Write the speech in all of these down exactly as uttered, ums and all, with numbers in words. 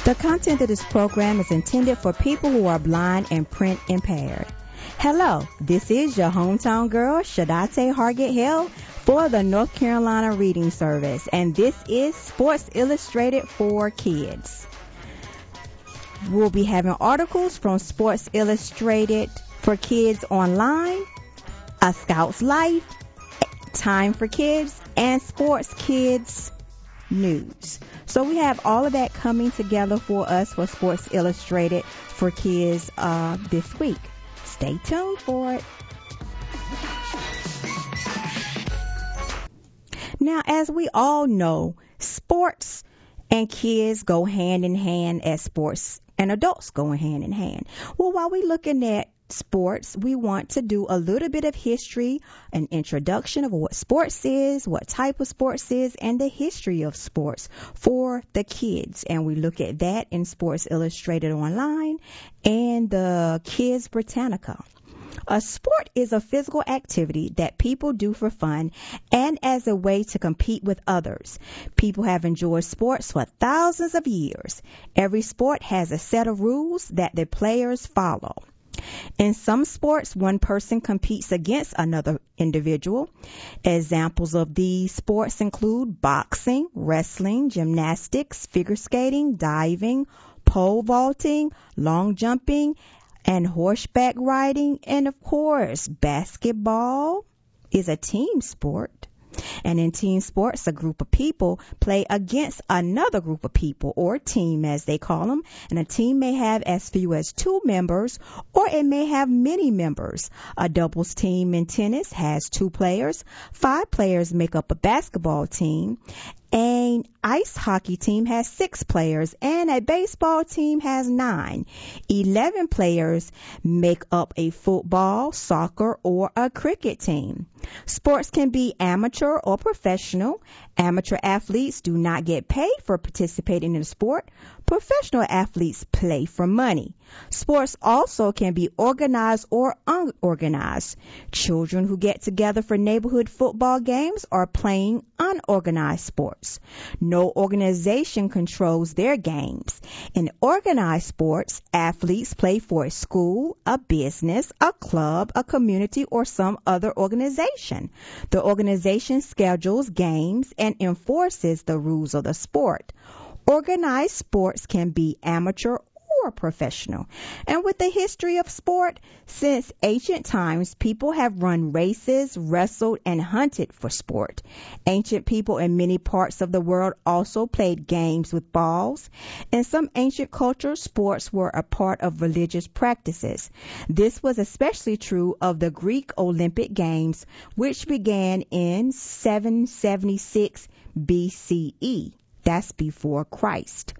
The content of this program is intended for people who are blind and print impaired. Hello, this is your hometown girl, Shadate Hargett Hill, for the North Carolina Reading Service, and this is Sports Illustrated for Kids. We'll be having articles from Sports Illustrated for Kids online, A Scout's Life, Time for Kids, and Sports Kids News. So we have all of that coming together for us for Sports Illustrated for Kids uh, this week. Stay tuned for it. Now, as we all know, sports and kids go hand in hand as sports and adults go hand in hand. Well, while we're looking at sports, we want to do a little bit of history, an introduction of what sports is, what type of sports is, and the history of sports for the kids. And we look at that in Sports Illustrated Online and the Kids Britannica. A sport is a physical activity that people do for fun and as a way to compete with others. People have enjoyed sports for thousands of years. Every sport has a set of rules that the players follow. In some sports, one person competes against another individual. Examples of these sports include boxing, wrestling, gymnastics, figure skating, diving, pole vaulting, long jumping, and horseback riding. And of course, basketball is a team sport. And in team sports, a group of people play against another group of people, or team as they call them. And a team may have as few as two members, or it may have many members. A doubles team in tennis has two players. Five players make up a basketball team. An ice hockey team has six players, and a baseball team has nine. Eleven players make up a football, soccer, or a cricket team. Sports can be amateur or professional. Amateur athletes do not get paid for participating in a sport. Professional athletes play for money. Sports also can be organized or unorganized. Children who get together for neighborhood football games are playing unorganized sports. No organization controls their games. In organized sports, athletes play for a school, a business, a club, a community, or some other organization. The organization schedules games and enforces the rules of the sport. Organized sports can be amateur or professional. And with the history of sport, since ancient times, people have run races, wrestled, and hunted for sport. Ancient people in many parts of the world also played games with balls. In some ancient cultures, sports were a part of religious practices. This was especially true of the Greek Olympic Games, which began in seven seventy-six B C E. That's before Christ.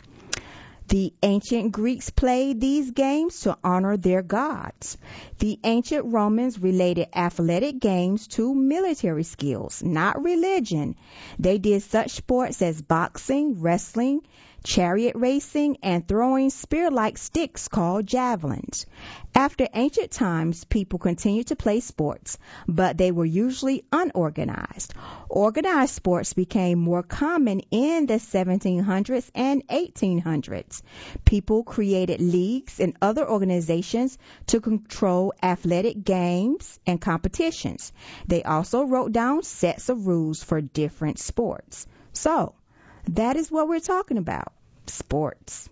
The ancient Greeks played these games to honor their gods. The ancient Romans related athletic games to military skills, not religion. They did such sports as boxing, wrestling, chariot racing, and throwing spear-like sticks called javelins. After ancient times, people continued to play sports, but they were usually unorganized. Organized sports became more common in the seventeen hundreds and eighteen hundreds. People created leagues and other organizations to control athletic games and competitions. They also wrote down sets of rules for different sports. So, that is what we're talking about, sports.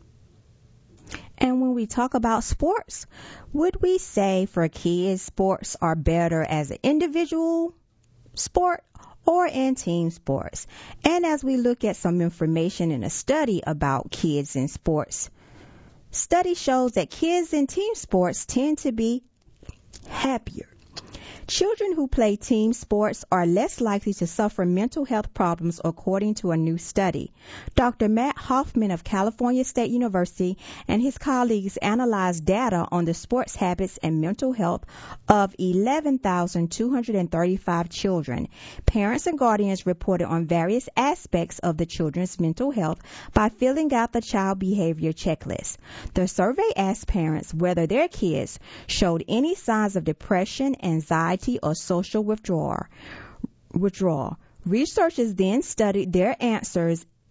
And when we talk about sports, would we say for kids sports are better as an individual sport or in team sports? And as we look at some information in a study about kids in sports, study shows that kids in team sports tend to be happier. Children who play team sports are less likely to suffer mental health problems, according to a new study. Doctor Matt Hoffman of California State University and his colleagues analyzed data on the sports habits and mental health of eleven thousand two hundred thirty-five children. Parents and guardians reported on various aspects of the children's mental health by filling out the child behavior checklist. The survey asked parents whether their kids showed any signs of depression, anxiety, or social withdrawal. withdrawal. Researchers then studied their answers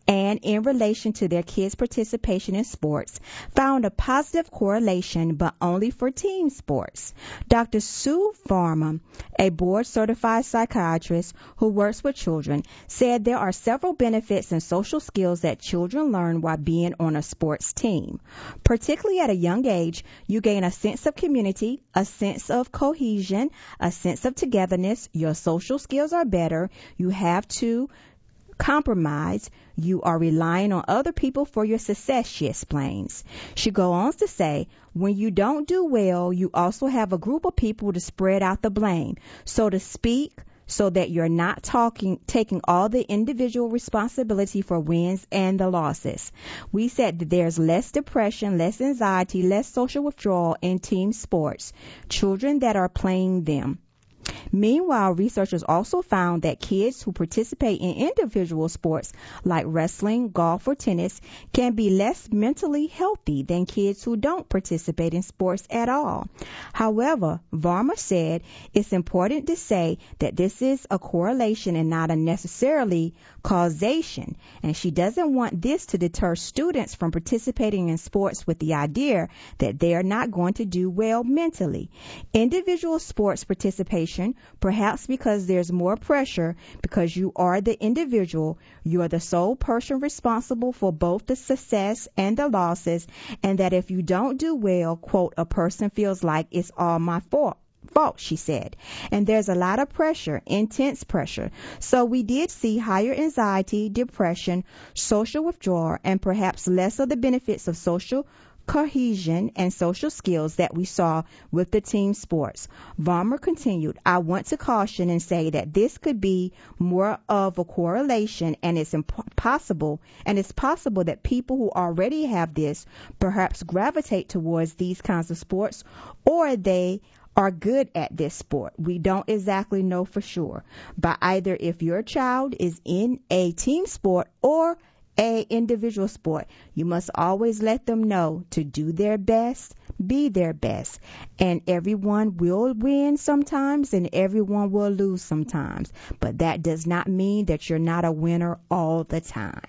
and in relation to their kids' participation in sports, found a positive correlation, but only for team sports. Doctor Sue Varma, a board-certified psychiatrist who works with children, said there are several benefits and social skills that children learn while being on a sports team. Particularly at a young age, you gain a sense of community, a sense of cohesion, a sense of togetherness. Your social skills are better. You have to compromise. You are relying on other people for your success, she explains. She goes on to say, when you don't do well, you also have a group of people to spread out the blame, so to speak, so that you're not talking, taking all the individual responsibility for wins and the losses. We said that there's less depression, less anxiety, less social withdrawal in team sports, children that are playing them. Meanwhile, researchers also found that kids who participate in individual sports like wrestling, golf, or tennis can be less mentally healthy than kids who don't participate in sports at all. However, Varma said it's important to say that this is a correlation and not a necessarily causation, and she doesn't want this to deter students from participating in sports with the idea that they are not going to do well mentally. Individual sports participation, perhaps because there's more pressure because you are the individual, you are the sole person responsible for both the success and the losses, and that if you don't do well, quote, a person feels like it's all my fault. fault, she said. And there's a lot of pressure, intense pressure. So we did see higher anxiety, depression, social withdrawal, and perhaps less of the benefits of social cohesion and social skills that we saw with the team sports. Varma continued, I want to caution and say that this could be more of a correlation, and it's impossible and it's possible that people who already have this perhaps gravitate towards these kinds of sports, or they are good at this sport. We don't exactly know for sure. But either if your child is in a team sport or a individual sport, you must always let them know to do their best, be their best. And everyone will win sometimes and everyone will lose sometimes. But that does not mean that you're not a winner all the time.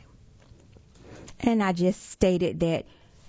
And I just stated that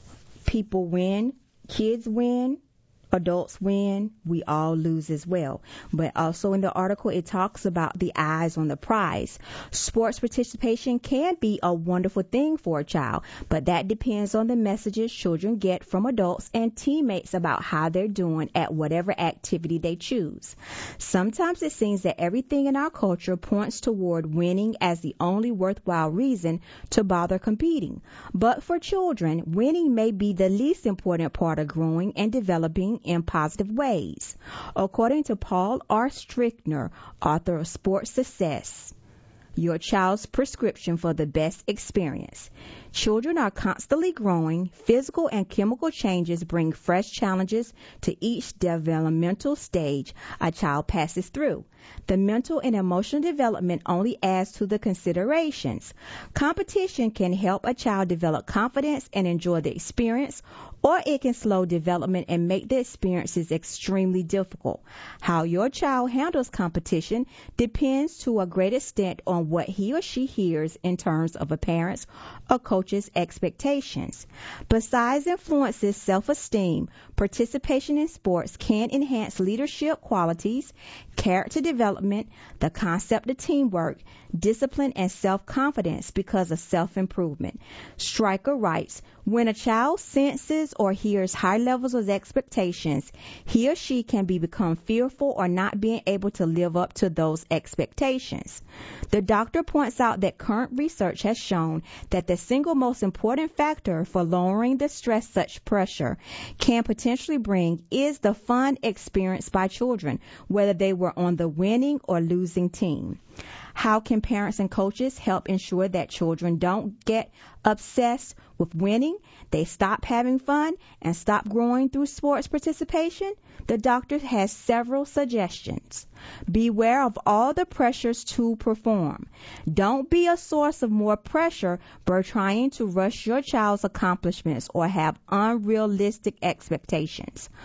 people win, kids win, adults win, we all lose as well. But also in the article, it talks about the eyes on the prize. Sports participation can be a wonderful thing for a child, but that depends on the messages children get from adults and teammates about how they're doing at whatever activity they choose. Sometimes it seems that everything in our culture points toward winning as the only worthwhile reason to bother competing. But for children, winning may be the least important part of growing and developing in positive ways. According to Paul R. Strickner, author of Sports Success, Your Child's Prescription for the Best Experience. Children are constantly growing. Physical and chemical changes bring fresh challenges to each developmental stage a child passes through. The mental and emotional development only adds to the considerations. Competition can help a child develop confidence and enjoy the experience, or it can slow development and make the experiences extremely difficult. How your child handles competition depends to a great extent on what he or she hears in terms of a parent's or coach's expectations. Besides influencing self-esteem, participation in sports can enhance leadership qualities, character development, the concept of teamwork, discipline, and self-confidence because of self-improvement. Stryker writes, when a child senses or hears high levels of expectations, he or she can be become fearful or not being able to live up to those expectations. The doctor points out that current research has shown that the single most important factor for lowering the stress such pressure can potentially bring is the fun experienced by children, whether they were on the winning or losing team. How can parents and coaches help ensure that children don't get obsessed with winning, they stop having fun, and stop growing through sports participation? The doctor has several suggestions. Beware of all the pressures to perform. Don't be a source of more pressure by trying to rush your child's accomplishments or have unrealistic expectations.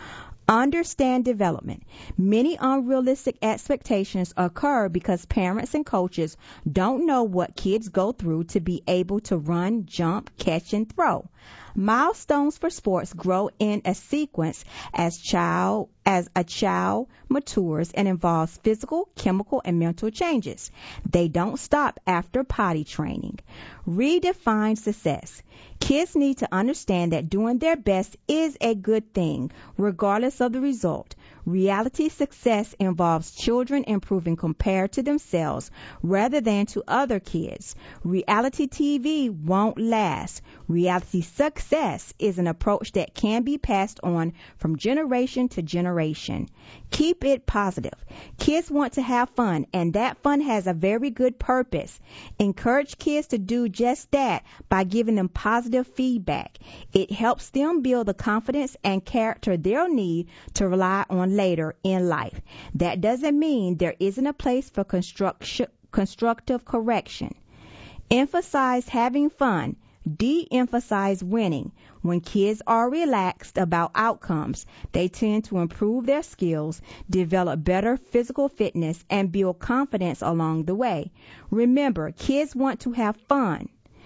Understand development. Many unrealistic expectations occur because parents and coaches don't know what kids go through to be able to run, jump, catch, and throw. Milestones for sports grow in a sequence as child as a child matures and involves physical, chemical, and mental changes. They don't stop after potty training. Redefine success. Kids need to understand that doing their best is a good thing, regardless of the result. Reality success involves children improving compared to themselves rather than to other kids. Reality T V won't last. Reality success is an approach that can be passed on from generation to generation. Keep it positive. Kids want to have fun, and that fun has a very good purpose. Encourage kids to do just that by giving them positive feedback. It helps them build the confidence and character they'll need to rely on later in life. That doesn't mean there isn't a place for construct- constructive correction. Emphasize having fun. De-emphasize winning. When kids are relaxed about outcomes, they tend to improve their skills, develop better physical fitness, and build confidence along the way. Remember, kids want to have fun.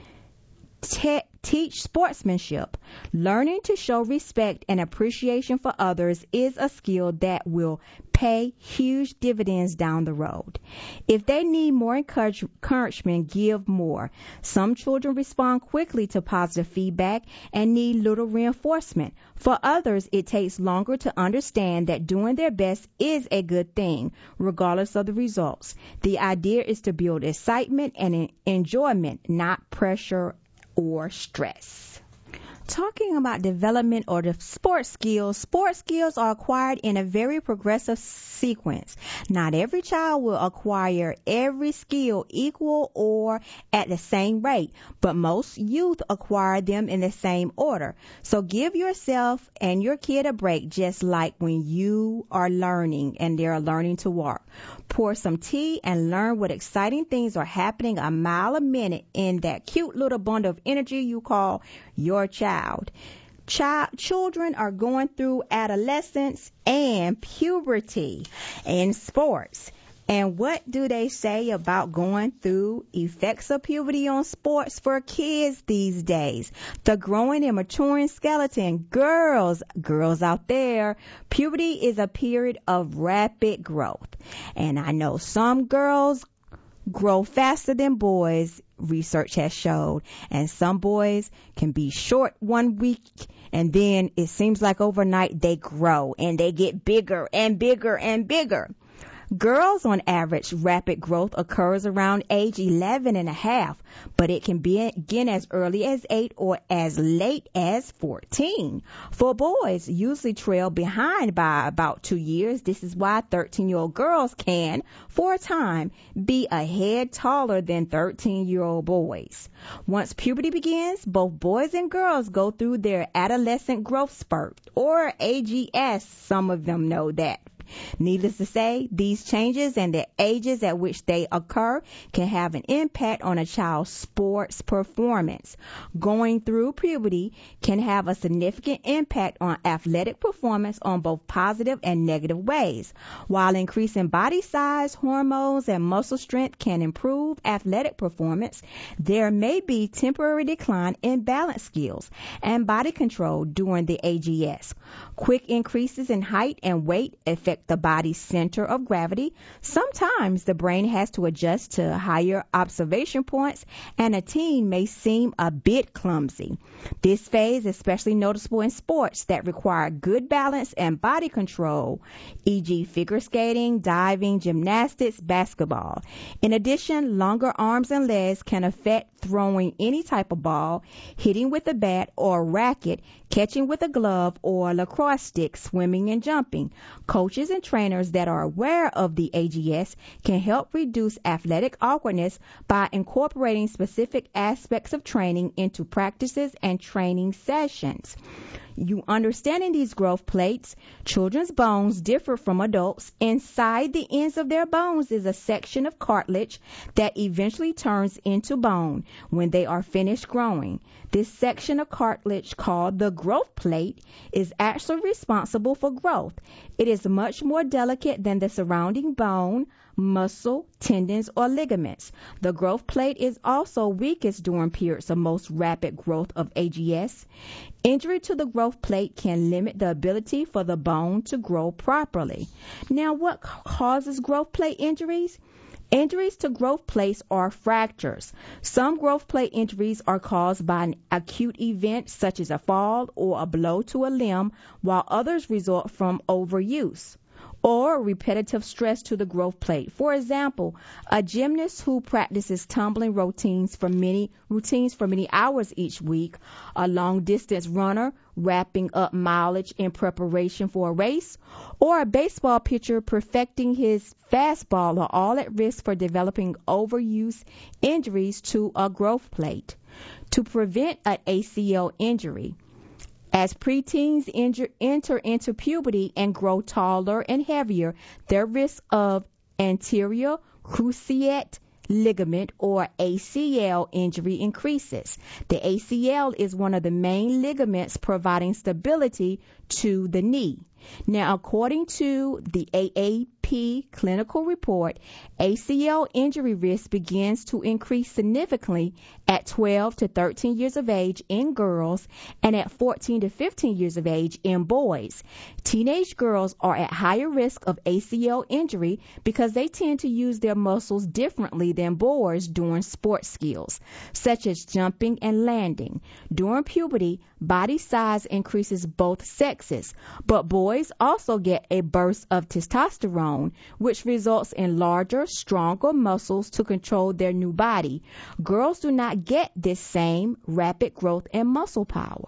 Te- teach sportsmanship. Learning to show respect and appreciation for others is a skill that will pay huge dividends down the road. If they need more encourage- encouragement, give more. Some children respond quickly to positive feedback and need little reinforcement. For others, it takes longer to understand that doing their best is a good thing, regardless of the results. The idea is to build excitement and enjoyment, not pressure or stress. Talking about development or the sports skills, sports skills are acquired in a very progressive sequence. Not every child will acquire every skill equal or at the same rate, but most youth acquire them in the same order. So give yourself and your kid a break, just like when you are learning and they're learning to walk. Pour some tea and learn what exciting things are happening a mile a minute in that cute little bundle of energy you call your child. Child, children are going through adolescence and puberty in sports. And what do they say about going through effects of puberty on sports for kids these days? The growing and maturing skeleton. Girls, girls out there, puberty is a period of rapid growth. And I know some girls grow faster than boys, research has showed, and some boys can be short one week and then it seems like overnight they grow and they get bigger and bigger and bigger. Girls, on average, rapid growth occurs around age eleven and a half, but it can begin as early as eight or as late as fourteen. For boys, usually trail behind by about two years. This is why thirteen-year-old girls can, for a time, be a head taller than thirteen-year-old boys. Once puberty begins, both boys and girls go through their adolescent growth spurt, or A G S. Some of them know that. Needless to say, these changes and the ages at which they occur can have an impact on a child's sports performance. Going through puberty can have a significant impact on athletic performance on both positive and negative ways. While increasing body size, hormones, and muscle strength can improve athletic performance, there may be temporary decline in balance skills and body control during the A G S. Quick increases in height and weight affect the body's center of gravity. Sometimes the brain has to adjust to higher observation points, and a teen may seem a bit clumsy. This phase is especially noticeable in sports that require good balance and body control, for example figure skating, diving, gymnastics, basketball. In addition, longer arms and legs can affect throwing any type of ball, hitting with a bat or racket, catching with a glove or lacrosse stick, swimming and jumping. Coaches and trainers that are aware of the A G S can help reduce athletic awkwardness by incorporating specific aspects of training into practices and training sessions. You understanding these growth plates, children's bones differ from adults. Inside the ends of their bones is a section of cartilage that eventually turns into bone when they are finished growing. This section of cartilage, called the growth plate, is actually responsible for growth. It is much more delicate than the surrounding bone, muscle, tendons, or ligaments. The growth plate is also weakest during periods of most rapid growth of A G S. Injury to the growth plate can limit the ability for the bone to grow properly. Now, what causes growth plate injuries? Injuries to growth plates are fractures. Some growth plate injuries are caused by an acute event such as a fall or a blow to a limb, while others result from overuse or repetitive stress to the growth plate. For example, a gymnast who practices tumbling routines for many routines for many hours each week, a long-distance runner wrapping up mileage in preparation for a race, or a baseball pitcher perfecting his fastball are all at risk for developing overuse injuries to a growth plate. To prevent an A C L injury, as preteens injure, enter into puberty and grow taller and heavier, their risk of anterior cruciate ligament or A C L injury increases. The A C L is one of the main ligaments providing stability to the knee. Now, according to the A A P clinical report, A C L injury risk begins to increase significantly at twelve to thirteen years of age in girls and at fourteen to fifteen years of age in boys. Teenage girls are at higher risk of A C L injury because they tend to use their muscles differently than boys during sports skills, such as jumping and landing. During puberty, body size increases both sexes, but boys also get a burst of testosterone, which results in larger, stronger muscles to control their new body. Girls do not get this same rapid growth and muscle power.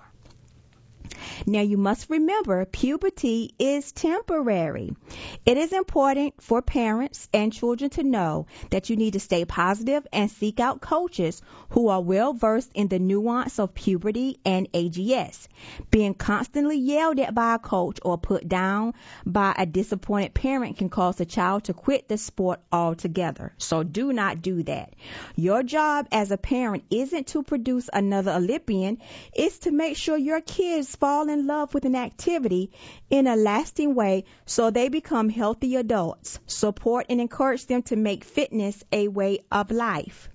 Now, you must remember, puberty is temporary. It is important for parents and children to know that you need to stay positive and seek out coaches who are well versed in the nuance of puberty and A G S. Being constantly yelled at by a coach or put down by a disappointed parent can cause a child to quit the sport altogether. So do not do that. Your job as a parent isn't to produce another Olympian. It's to make sure your kids fall in love with an activity in a lasting way so they become healthy adults. Support and encourage them to make fitness a way of life.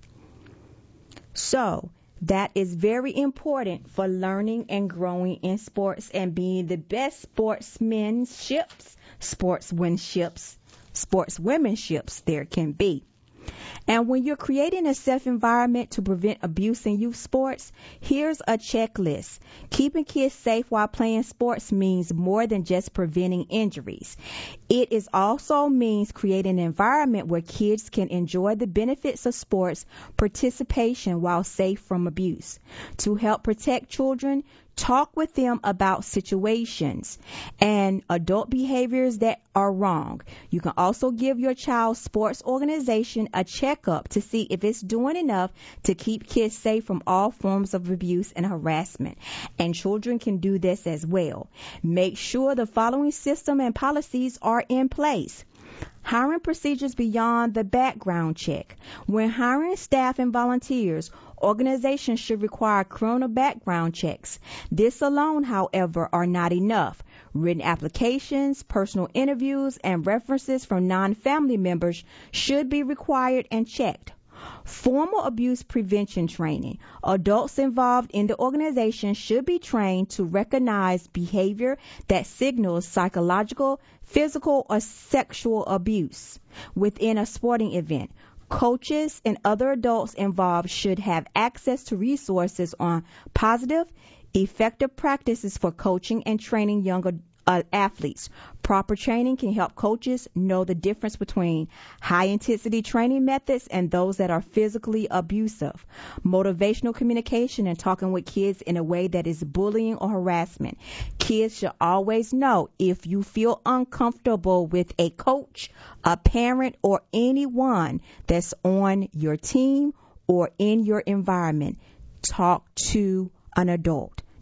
So that is very important for learning and growing in sports and being the best sportsmenships, sportswomenships, sportswomenships there can be. And when you're creating a safe environment to prevent abuse in youth sports, here's a checklist. Keeping kids safe while playing sports means more than just preventing injuries. It is also means creating an environment where kids can enjoy the benefits of sports participation while safe from abuse. To help protect children, talk with them about situations and adult behaviors that are wrong. You can also give your child's sports organization a checkup to see if it's doing enough to keep kids safe from all forms of abuse and harassment. And children can do this as well. Make sure the following system and policies are in place. Hiring procedures beyond the background check. When hiring staff and volunteers, organizations should require criminal background checks. This alone, however, are not enough. Written applications, personal interviews, and references from non-family members should be required and checked. Formal abuse prevention training. Adults involved in the organization should be trained to recognize behavior that signals psychological, physical, or sexual abuse within a sporting event. Coaches and other adults involved should have access to resources on positive, effective practices for coaching and training younger uh, athletes. Proper training can help coaches know the difference between high-intensity training methods and those that are physically abusive. Motivational communication and talking with kids in a way that is bullying or harassment. Kids should always know if you feel uncomfortable with a coach, a parent, or anyone that's on your team or in your environment, talk to an adult.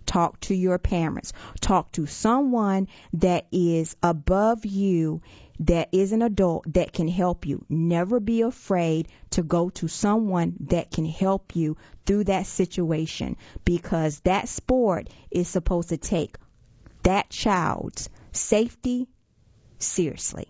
Talk to your parents. Talk to someone that is above you, that is an adult that can help you. Never be afraid to go to someone that can help you through that situation, because that sport is supposed to take that child's safety seriously.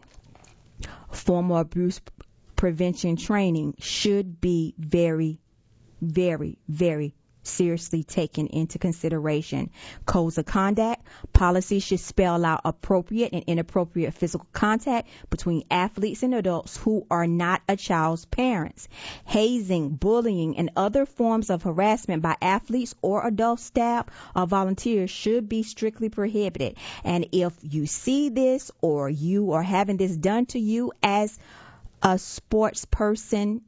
Formal abuse prevention training should be very, very, very seriously taken into consideration. Codes of conduct, policies should spell out appropriate and inappropriate physical contact between athletes and adults who are not a child's parents. Hazing, bullying, and other forms of harassment by athletes or adult staff or volunteers should be strictly prohibited. And if you see this, or you are having this done to you as a sports person,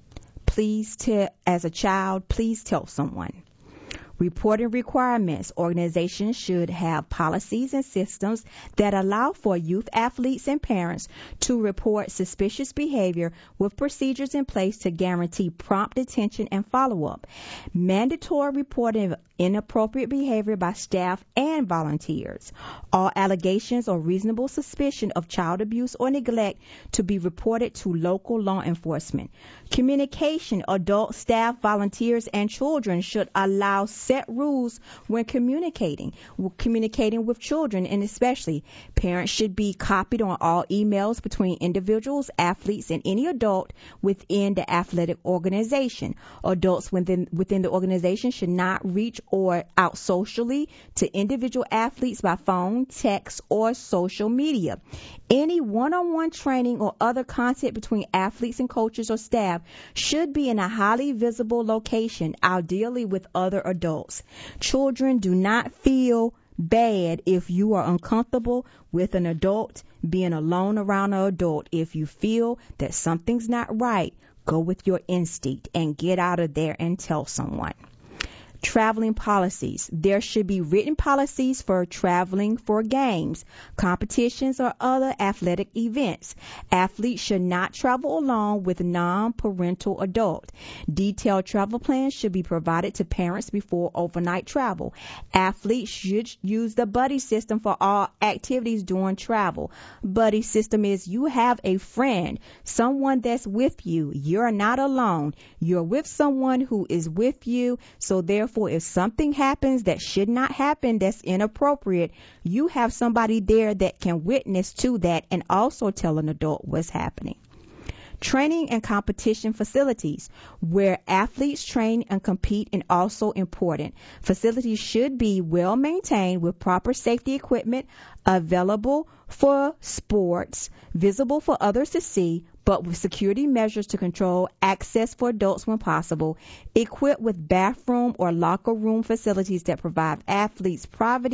please tell, as a child, please tell someone. Reporting requirements. Organizations should have policies and systems that allow for youth athletes and parents to report suspicious behavior, with procedures in place to guarantee prompt detention and follow-up. Mandatory reporting of inappropriate behavior by staff and volunteers. All allegations or reasonable suspicion of child abuse or neglect to be reported to local law enforcement. Communication. Adult staff, volunteers, and children should allow set rules when communicating. Communicating with children, and especially parents should be copied on all emails between individuals, athletes, and any adult within the athletic organization. Adults within within the organization should not reach or out socially to individual athletes by phone, text, or social media. Any one-on-one training or other content between athletes and coaches or staff should be in a highly visible location, ideally with other adults. Children, do not feel bad if you are uncomfortable with an adult, being alone around an adult. If you feel that something's not right, go with your instinct and get out of there and tell someone. Traveling policies. There should be written policies for traveling for games, competitions, or other athletic events. Athletes should not travel alone with non-parental adult. Detailed travel plans should be provided to parents before overnight travel. Athletes should use the buddy system for all activities during travel. Buddy system is you have a friend, someone that's with you. You're not alone. You're with someone who is with you, so therefore if something happens that should not happen, that's inappropriate, you have somebody there that can witness to that and also tell an adult what's happening. Training and competition facilities. Where athletes train and compete is also important. Facilities should be well maintained with proper safety equipment available for sports, visible for others to see, but with security measures to control access for adults when possible, equipped with bathroom or locker room facilities that provide athletes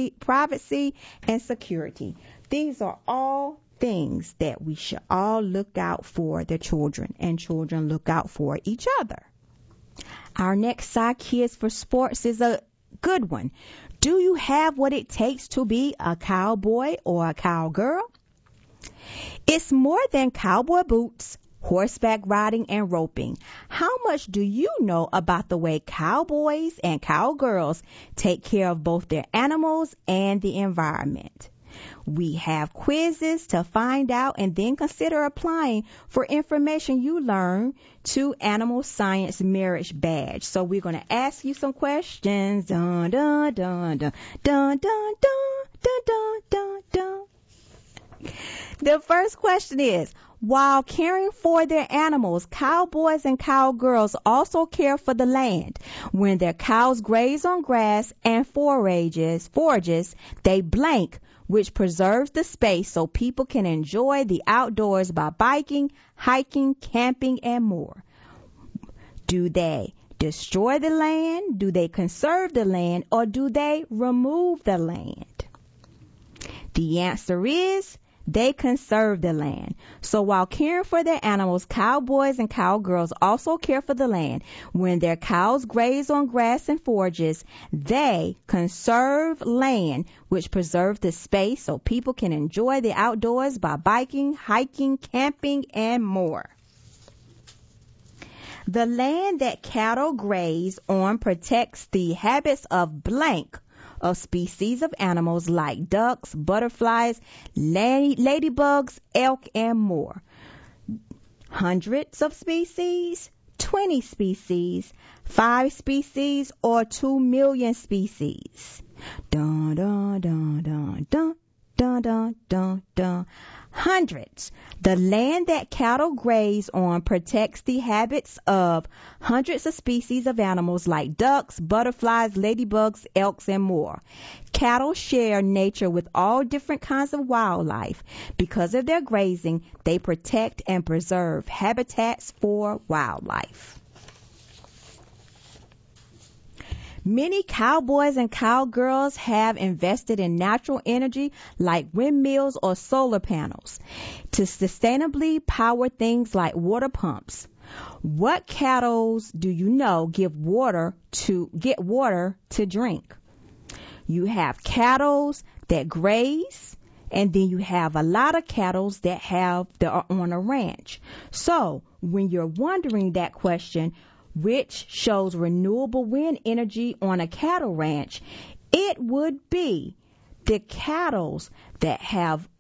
privacy and security. These are all things that we should all look out for the children, and children look out for each other. Our next side, Kids for Sports, is a good one. Do you have what it takes to be a cowboy or a cowgirl? It's more than cowboy boots, horseback riding, and roping. How much do you know about the way cowboys and cowgirls take care of both their animals and the environment? We have quizzes to find out and then consider applying for information you learn to Animal Science Merit Badge. So we're going to ask you some questions. Dun, dun, dun, dun, dun, dun, dun, dun, dun, dun. The first question is, while caring for their animals, cowboys and cowgirls also care for the land. When their cows graze on grass and forages, forages, they blank, which preserves the space so people can enjoy the outdoors by biking, hiking, camping, and more. Do they destroy the land? Do they conserve the land? Or do they remove the land? The answer is they conserve the land. So while caring for their animals, cowboys and cowgirls also care for the land. When their cows graze on grass and forages, they conserve land, which preserves the space so people can enjoy the outdoors by biking, hiking, camping, and more. The land that cattle graze on protects the habits of blank of species of animals like ducks, butterflies, la- ladybugs, elk, and more. Hundreds of species, twenty species, five species, or two million species. Dun, dun, dun, dun, dun, dun, dun, dun, dun. Hundreds. The land that cattle graze on protects the habits of hundreds of species of animals like ducks, butterflies, ladybugs, elks, and more. Cattle share nature with all different kinds of wildlife. Because of their grazing, they protect and preserve habitats for wildlife. Many cowboys and cowgirls have invested in natural energy like windmills or solar panels to sustainably power things like water pumps. What cattle do you know give water to get water to drink? You have cattle that graze, and then you have a lot of cattle that have that are on a ranch. So when you're wondering that question, which shows renewable wind energy on a cattle ranch, it would be the cattle that have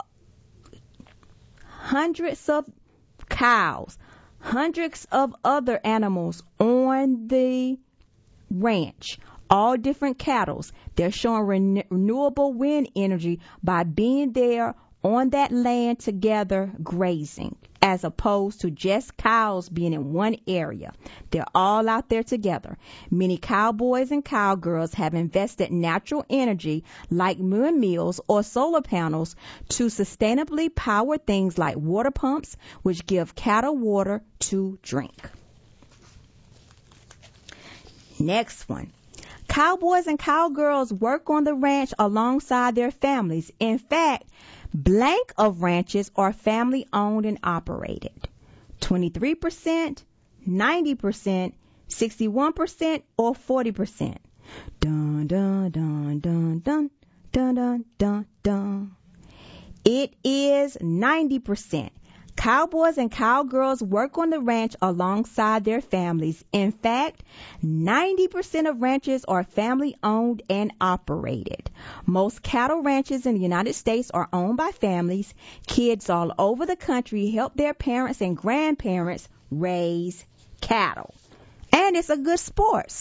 hundreds of cows, hundreds of other animals on the ranch, all different cattle. They're showing ren- renewable wind energy by being there on that land together grazing, as opposed to just cows being in one area. They're all out there together. Many cowboys and cowgirls have invested natural energy like windmills or solar panels to sustainably power things like water pumps, which give cattle water to drink. Next one. Cowboys and cowgirls work on the ranch alongside their families. In fact, blank of ranches are family owned and operated. twenty-three percent, ninety percent, sixty-one percent, or forty percent. Dun, dun, dun, dun, dun, dun, dun, dun, dun. It is ninety percent. Cowboys and cowgirls work on the ranch alongside their families. In fact, ninety percent of ranches are family owned and operated. Most cattle ranches in the United States are owned by families. Kids all over the country help their parents and grandparents raise cattle. And it's a good sport.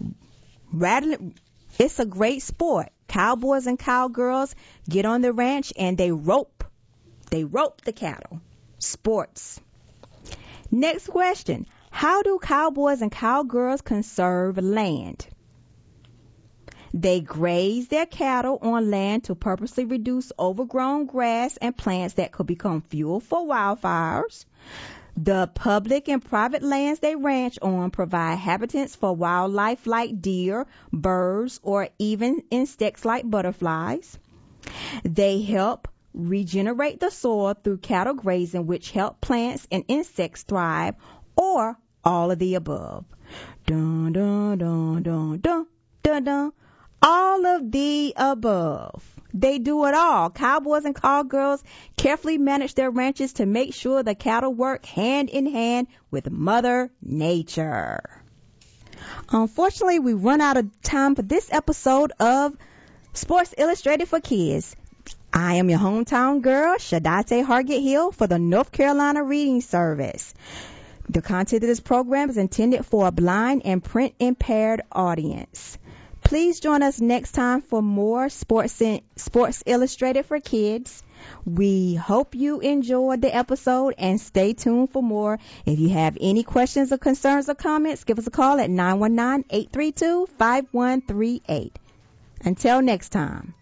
It's a great sport. Cowboys and cowgirls get on the ranch and they rope. They rope the cattle. Sports. Next question. How do cowboys and cowgirls conserve land? They graze their cattle on land to purposely reduce overgrown grass and plants that could become fuel for wildfires. The public and private lands they ranch on provide habitats for wildlife like deer, birds, or even insects like butterflies. They help regenerate the soil through cattle grazing, which help plants and insects thrive, or all of the above. Dun, dun, dun, dun, dun, dun, dun. All of the above. They do it all. Cowboys and cowgirls carefully manage their ranches to make sure the cattle work hand in hand with Mother Nature. Unfortunately, we run out of time for this episode of Sports Illustrated for Kids. I am your hometown girl, Shadate Hargett Hill, for the North Carolina Reading Service. The content of this program is intended for a blind and print impaired audience. Please join us next time for more Sports, in, Sports Illustrated for Kids. We hope you enjoyed the episode and stay tuned for more. If you have any questions or concerns or comments, give us a call at nine one nine, eight three two, five one three eight. Until next time.